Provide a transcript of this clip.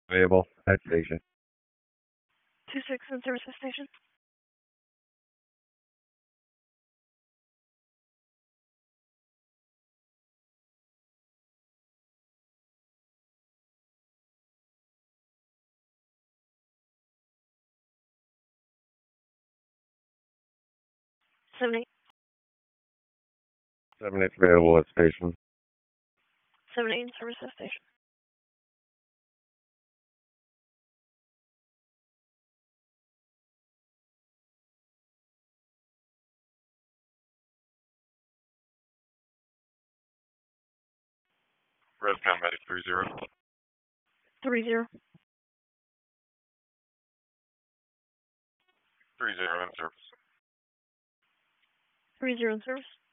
Available at station. 2-6 in service to station. Seven eight. 7-8 available at station. 7-8 in service to station. Rescom Medic 30. 30. 30 in service. 30 in service.